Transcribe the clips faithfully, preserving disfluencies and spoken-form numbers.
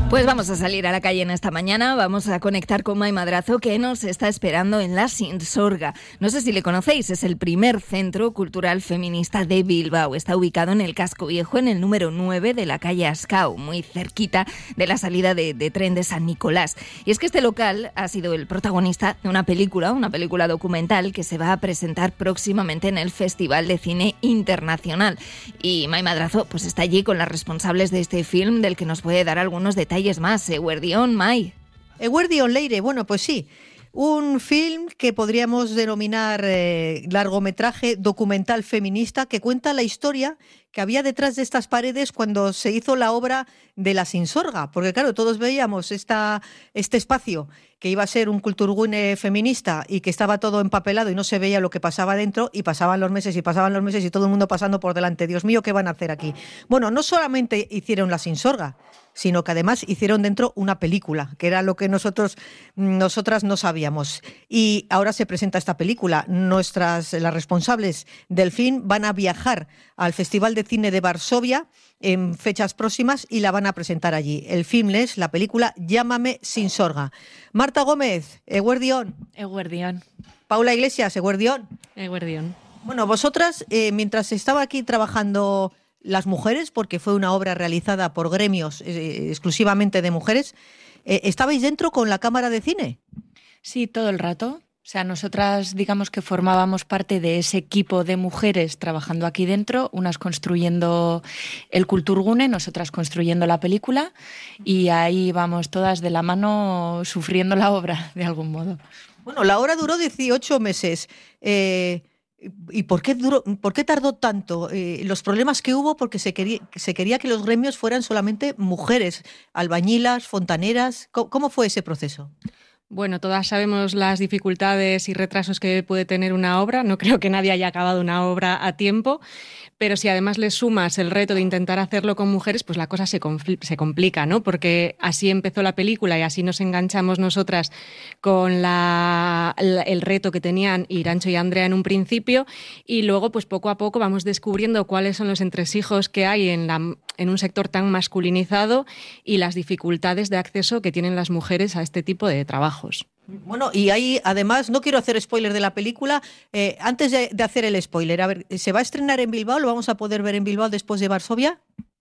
Pues vamos a salir a la calle en esta mañana, vamos a conectar con Mai Madrazo, que nos está esperando en la Sinsorga. No sé si le conocéis, es el primer centro cultural feminista de Bilbao. Está ubicado en el Casco Viejo, en el número nueve de la calle Ascau, muy cerquita de la salida de, de tren de San Nicolás. Y es que este local ha sido el protagonista de una película, una película documental que se va a presentar próximamente en el Festival de Cine Internacional. Y Mai Madrazo pues está allí con las responsables de este film, del que nos puede dar algunos detalles más. Eguerdión, Mai. Eguerdión, Leire. Bueno, pues sí. Un film que podríamos denominar eh, largometraje documental feminista que cuenta la historia que había detrás de estas paredes cuando se hizo la obra de la Sinsorga. Porque claro, todos veíamos esta, este espacio que iba a ser un kulturgune feminista y que estaba todo empapelado y no se veía lo que pasaba dentro, y pasaban los meses y pasaban los meses y todo el mundo pasando por delante. Dios mío, ¿qué van a hacer aquí? Bueno, no solamente hicieron la Sinsorga, sino que además hicieron dentro una película, que era lo que nosotros, nosotras no sabíamos. Y ahora se presenta esta película. Nuestras, las responsables del film van a viajar al Festival de Cine de Varsovia en fechas próximas y la van a presentar allí. El film es la película Llámame Sinsorga. Marta Gómez, Eguerdión. Eguerdión. Paula Iglesias, Eguerdión. Eguerdión. Bueno, vosotras, eh, mientras estaba aquí trabajando las mujeres, porque fue una obra realizada por gremios eh, exclusivamente de mujeres, eh, ¿estabais dentro con la cámara de cine? Sí, todo el rato. O sea, nosotras digamos que formábamos parte de ese equipo de mujeres trabajando aquí dentro, unas construyendo el Kulturgune, nosotras construyendo la película, y ahí vamos todas de la mano sufriendo la obra de algún modo. Bueno, la obra duró dieciocho meses. Eh, ¿Y por qué, duró, por qué tardó tanto? Eh, los problemas que hubo, porque se quería, se quería que los gremios fueran solamente mujeres, albañilas, fontaneras. ¿Cómo, cómo fue ese proceso? Bueno, todas sabemos las dificultades y retrasos que puede tener una obra. No creo que nadie haya acabado una obra a tiempo, pero si además le sumas el reto de intentar hacerlo con mujeres, pues la cosa se, compl- se complica, ¿no? Porque así empezó la película y así nos enganchamos nosotras con la, la, el reto que tenían Irancho y Andrea en un principio, y luego pues poco a poco vamos descubriendo cuáles son los entresijos que hay en, la, en un sector tan masculinizado y las dificultades de acceso que tienen las mujeres a este tipo de trabajo. Bueno, y ahí además, no quiero hacer spoiler de la película, eh, antes de, de hacer el spoiler, a ver, ¿se va a estrenar en Bilbao? ¿Lo vamos a poder ver en Bilbao después de Varsovia?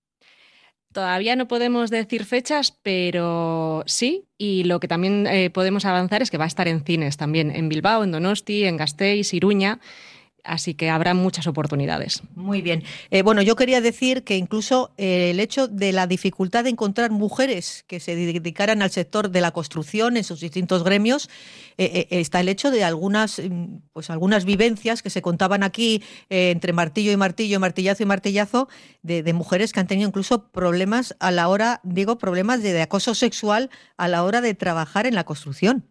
Todavía no podemos decir fechas, pero sí, y lo que también eh, podemos avanzar es que va a estar en cines también, en Bilbao, en Donosti, en Gasteiz, Iruña. Así que habrá muchas oportunidades. Muy bien. Eh, bueno, yo quería decir que incluso eh, el hecho de la dificultad de encontrar mujeres que se dedicaran al sector de la construcción en sus distintos gremios, eh, eh, está el hecho de algunas, pues algunas vivencias que se contaban aquí eh, entre martillo y martillo, martillazo y martillazo, de, de mujeres que han tenido incluso problemas a la hora, digo, problemas de, de acoso sexual a la hora de trabajar en la construcción.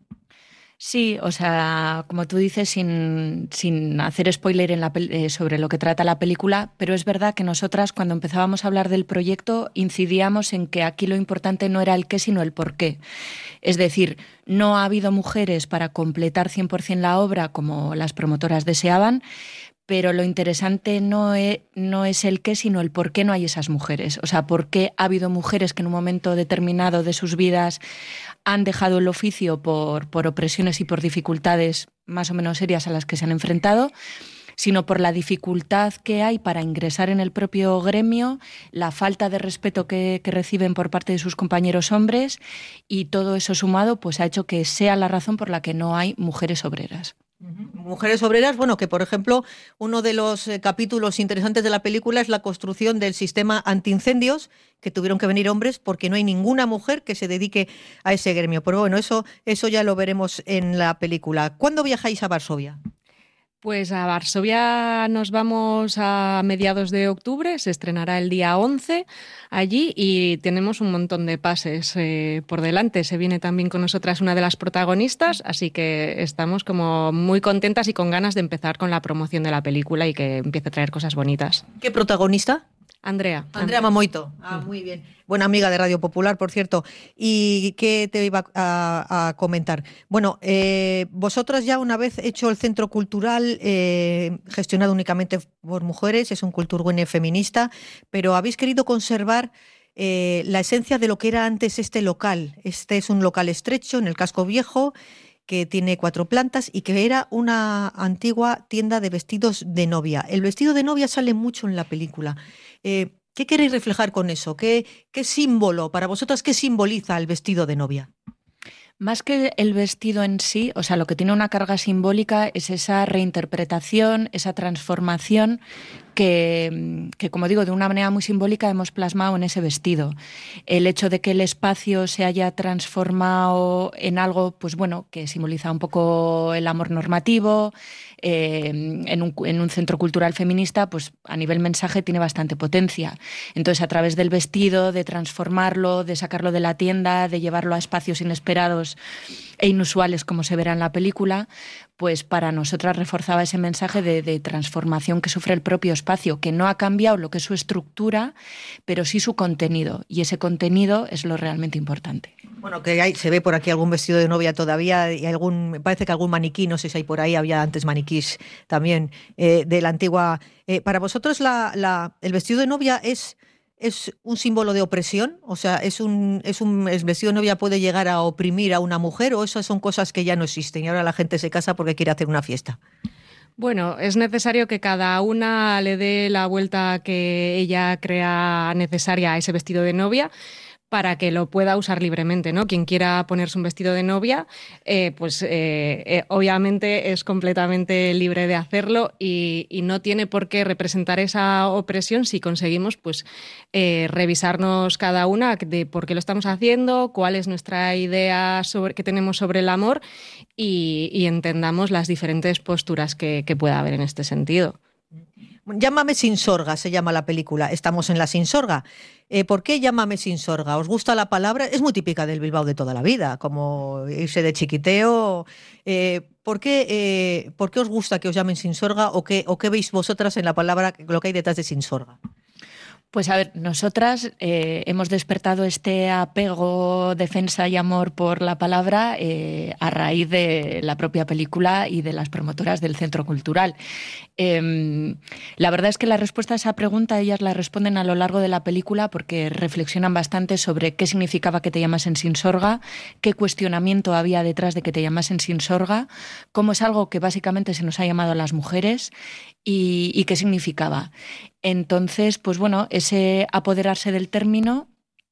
Sí, o sea, como tú dices, sin, sin hacer spoiler en la, eh, sobre lo que trata la película, pero es verdad que nosotras cuando empezábamos a hablar del proyecto incidíamos en que aquí lo importante no era el qué, sino el por qué. Es decir, no ha habido mujeres para completar cien por ciento la obra como las promotoras deseaban, pero lo interesante no es, no es el qué, sino el por qué no hay esas mujeres. O sea, por qué ha habido mujeres que en un momento determinado de sus vidas han dejado el oficio por, por opresiones y por dificultades más o menos serias a las que se han enfrentado, sino por la dificultad que hay para ingresar en el propio gremio, la falta de respeto que, que reciben por parte de sus compañeros hombres, y todo eso sumado pues ha hecho que sea la razón por la que no hay mujeres obreras. Mujeres obreras, bueno, que por ejemplo uno de los eh, capítulos interesantes de la película es la construcción del sistema antiincendios, que tuvieron que venir hombres porque no hay ninguna mujer que se dedique a ese gremio. Pero bueno, eso, eso ya lo veremos en la película. ¿Cuándo viajáis a Varsovia? Pues a Varsovia nos vamos a mediados de octubre, se estrenará el día once allí y tenemos un montón de pases eh, por delante. Se viene también con nosotras una de las protagonistas, así que estamos como muy contentas y con ganas de empezar con la promoción de la película y que empiece a traer cosas bonitas. ¿Qué protagonista? Andrea. Andrea Mamoito. Ah, muy bien. Buena amiga de Radio Popular, por cierto. ¿Y qué te iba a, a comentar? Bueno, eh, vosotras ya una vez hecho el centro cultural, eh, gestionado únicamente por mujeres, es un Kulturgune feminista, pero habéis querido conservar eh, la esencia de lo que era antes este local. Este es un local estrecho en el casco viejo que tiene cuatro plantas y que era una antigua tienda de vestidos de novia. El vestido de novia sale mucho en la película. Eh, ¿Qué queréis reflejar con eso? ¿Qué, qué símbolo, para vosotras, qué simboliza el vestido de novia? Más que el vestido en sí, o sea, lo que tiene una carga simbólica es esa reinterpretación, esa transformación que, que, como digo, de una manera muy simbólica hemos plasmado en ese vestido. El hecho de que el espacio se haya transformado en algo, pues bueno, que simboliza un poco el amor normativo, eh, en, un, en un centro cultural feminista, pues a nivel mensaje tiene bastante potencia. Entonces, a través del vestido, de transformarlo, de sacarlo de la tienda, de llevarlo a espacios inesperados e inusuales, como se verá en la película, pues para nosotras reforzaba ese mensaje de, de transformación que sufre el propio espacio, que no ha cambiado lo que es su estructura, pero sí su contenido, y ese contenido es lo realmente importante. Bueno, que hay, se ve por aquí algún vestido de novia todavía, y algún, me parece que algún maniquí, no sé si hay por ahí, había antes maniquís también, eh, de la antigua... Eh, para vosotros la, la, el vestido de novia es... ¿Es un símbolo de opresión? O sea, ¿es un, es un el vestido de novia puede llegar a oprimir a una mujer o esas son cosas que ya no existen y ahora la gente se casa porque quiere hacer una fiesta? Bueno, es necesario que cada una le dé la vuelta que ella crea necesaria a ese vestido de novia para que lo pueda usar libremente, ¿no? Quien quiera ponerse un vestido de novia, eh, pues eh, eh, obviamente es completamente libre de hacerlo y, y no tiene por qué representar esa opresión si conseguimos pues eh, revisarnos cada una de por qué lo estamos haciendo, cuál es nuestra idea sobre, que tenemos sobre el amor y, y entendamos las diferentes posturas que, que pueda haber en este sentido. Llámame sin sorga, se llama la película. Estamos en la sin sorga. Eh, ¿Por qué llámame sin sorga? ¿Os gusta la palabra? Es muy típica del Bilbao de toda la vida, como irse de chiquiteo. Eh, ¿por, qué, eh, ¿Por qué os gusta que os llamen sin sorga o qué, o qué veis vosotras en la palabra, lo que hay detrás de sin sorga? Pues a ver, nosotras eh, hemos despertado este apego, defensa y amor por la palabra eh, a raíz de la propia película y de las promotoras del Centro Cultural. Eh, la verdad es que la respuesta a esa pregunta ellas la responden a lo largo de la película porque reflexionan bastante sobre qué significaba que te llamasen sin sorga, qué cuestionamiento había detrás de que te llamasen sin sorga, cómo es algo que básicamente se nos ha llamado a las mujeres y, y qué significaba. Entonces, pues bueno, ese apoderarse del término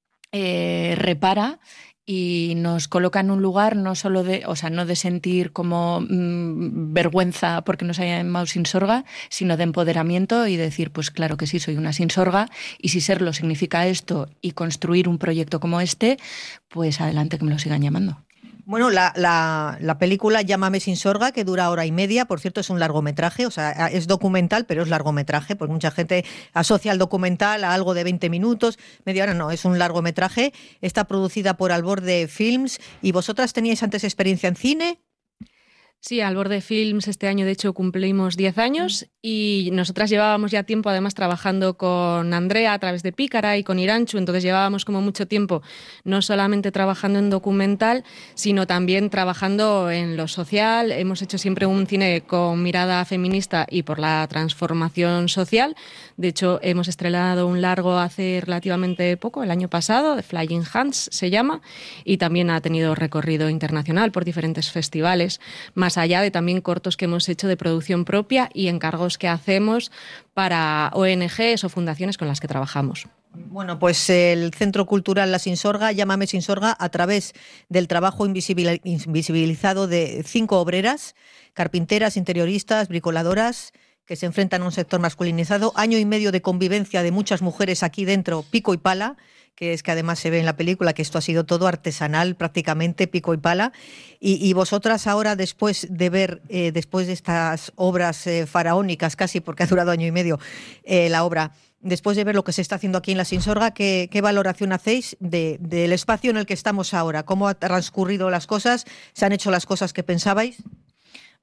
eh, repara y nos coloca en un lugar no solo de, o sea, no de sentir como mmm, vergüenza porque nos hayan llamado sin sorga, sino de empoderamiento y decir, pues claro que sí, soy una sin sorga y si serlo significa esto y construir un proyecto como este, pues adelante que me lo sigan llamando. Bueno, la, la, la película Llámame sin sorga, que dura hora y media, por cierto, es un largometraje, o sea, es documental, pero es largometraje, porque mucha gente asocia el documental a algo de veinte minutos, media hora, no, es un largometraje, está producida por Alborde Films, y vosotras teníais antes experiencia en cine. Sí, Alborde Films este año de hecho cumplimos diez años y nosotras llevábamos ya tiempo además trabajando con Andrea a través de Pícara y con Iranchu, entonces llevábamos como mucho tiempo no solamente trabajando en documental, sino también trabajando en lo social. Hemos hecho siempre un cine con mirada feminista y por la transformación social. De hecho, hemos estrenado un largo hace relativamente poco, el año pasado, The Flying Hands se llama, y también ha tenido recorrido internacional por diferentes festivales, más allá de también cortos que hemos hecho de producción propia y encargos que hacemos para O N Ges o fundaciones con las que trabajamos. Bueno, pues el Centro Cultural La Sinsorga, Llámame sin sorga, a través del trabajo invisibilizado de cinco obreras, carpinteras, interioristas, bricoladoras, que se enfrentan a un sector masculinizado, año y medio de convivencia de muchas mujeres aquí dentro, pico y pala, que es que además se ve en la película que esto ha sido todo artesanal, prácticamente pico y pala, y, y vosotras ahora, después de ver, eh, después de estas obras eh, faraónicas casi, porque ha durado año y medio eh, la obra, después de ver lo que se está haciendo aquí en La Sinsorga, ¿qué, qué valoración hacéis de, del espacio en el que estamos ahora? ¿Cómo han transcurrido las cosas? ¿Se han hecho las cosas que pensabais?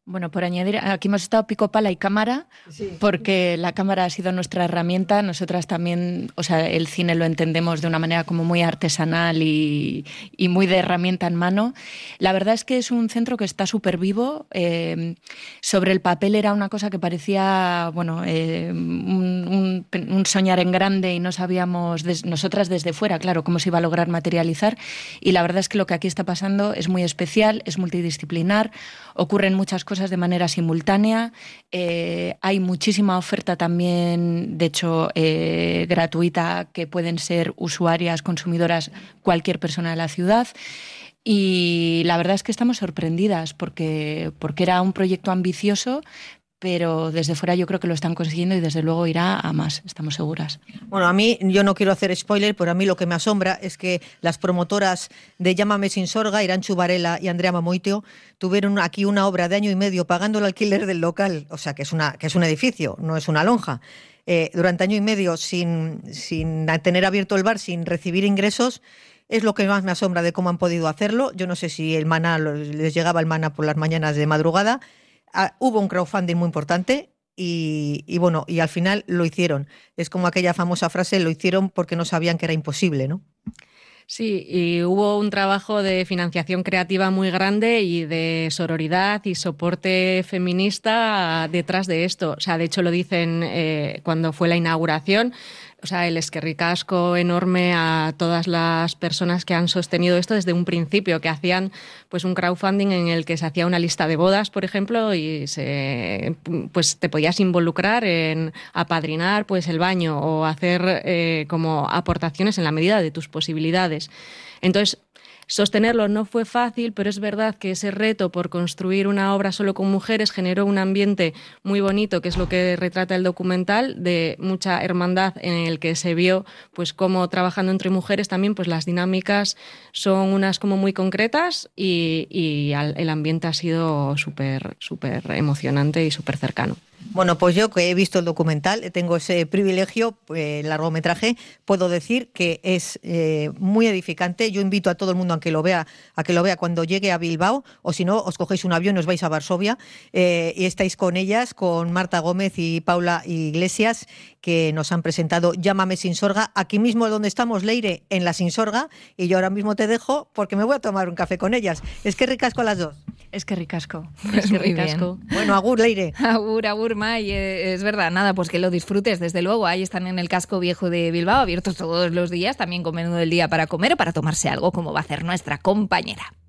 Bueno, por añadir, aquí hemos estado pico pala y cámara, sí, porque la cámara ha sido nuestra herramienta. Nosotras también, o sea, el cine lo entendemos de una manera como muy artesanal y, y muy de herramienta en mano. La verdad es que es un centro que está súper vivo. Eh, sobre el papel era una cosa que parecía, bueno, eh, un, un, un soñar en grande y no sabíamos, des, nosotras desde fuera, claro, cómo se iba a lograr materializar. Y la verdad es que lo que aquí está pasando es muy especial, es multidisciplinar, ocurren muchas cosas de manera simultánea, eh, hay muchísima oferta también, de hecho, eh, gratuita, que pueden ser usuarias, consumidoras, cualquier persona de la ciudad. Y la verdad es que estamos sorprendidas porque, porque era un proyecto ambicioso, pero desde fuera yo creo que lo están consiguiendo y desde luego irá a más, estamos seguras. Bueno, a mí, yo no quiero hacer spoiler, pero a mí lo que me asombra es que las promotoras de Llámame sin Sorga, Irantxu Varela y Andrea Mamoiteo, tuvieron aquí una obra de año y medio pagando el alquiler del local, o sea, que es, una, que es un edificio, no es una lonja, eh, durante año y medio sin, sin tener abierto el bar, sin recibir ingresos. Es lo que más me asombra de cómo han podido hacerlo. Yo no sé si el maná, les llegaba el maná por las mañanas de madrugada. Ah, hubo un crowdfunding muy importante y, y bueno, y al final lo hicieron. Es como aquella famosa frase, lo hicieron porque no sabían que era imposible, ¿no? Sí, y hubo un trabajo de financiación creativa muy grande y de sororidad y soporte feminista detrás de esto. O sea, de hecho lo dicen eh, cuando fue la inauguración. O sea, el eskerrikasco enorme a todas las personas que han sostenido esto desde un principio, que hacían pues un crowdfunding en el que se hacía una lista de bodas, por ejemplo, y se, pues te podías involucrar en apadrinar pues el baño o hacer eh, como aportaciones en la medida de tus posibilidades. Entonces, sostenerlo no fue fácil, pero es verdad que ese reto por construir una obra solo con mujeres generó un ambiente muy bonito, que es lo que retrata el documental, de mucha hermandad, en el que se vio pues cómo trabajando entre mujeres también pues las dinámicas son unas como muy concretas y, y el ambiente ha sido súper súper emocionante y súper cercano. Bueno, pues yo que he visto el documental, tengo ese privilegio, eh, largometraje, puedo decir que es eh, muy edificante. Yo invito a todo el mundo a que lo vea, a que lo vea cuando llegue a Bilbao, o si no, os cogéis un avión y os vais a Varsovia eh, y estáis con ellas, con Marta Gómez y Paula Iglesias, que nos han presentado Llámame sin Sorga, aquí mismo donde estamos, Leire, en la Sin Sorga, y yo ahora mismo te dejo porque me voy a tomar un café con ellas. Es que ricasco a las dos. Es que ricasco. Es que ricasco. Bueno, agur, Leire. Agur, agur, May. Es verdad, nada, pues que lo disfrutes, desde luego. Ahí están en el casco viejo de Bilbao, abiertos todos los días, también con menú del día para comer o para tomarse algo, como va a hacer nuestra compañera.